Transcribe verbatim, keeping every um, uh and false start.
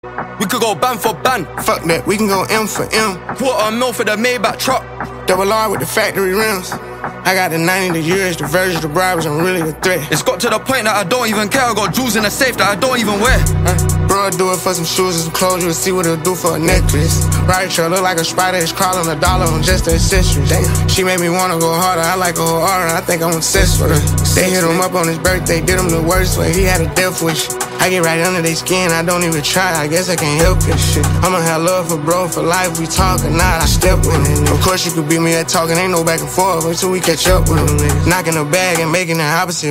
We could go band for band. Fuck that, we can go M for M. Quarter a mil for the Maybach truck. Double R with the factory rims. I got the ninety, the years, the versions, the bribes, I'm really the threat. It's got to the point that I don't even care. I got jewels in the safe that I don't even wear. Uh, bro, I'll do it for some shoes and some clothes. You'll see what it'll do for a necklace. Right, sure, look like a spider. It's crawling a dollar on just the accessories. Damn. She made me wanna go harder. I like her whole aura. I think I'm obsessed with her. They hit him up on his birthday, did him the worst way. He had a death wish. I get right under their skin, I don't even try. I guess I can't help this shit. I'ma have love for bro for life. We talk or not, I step with it. Of course you could beat me at talking, ain't no back and forth until we catch up with them. Knocking the bag and making the opposite.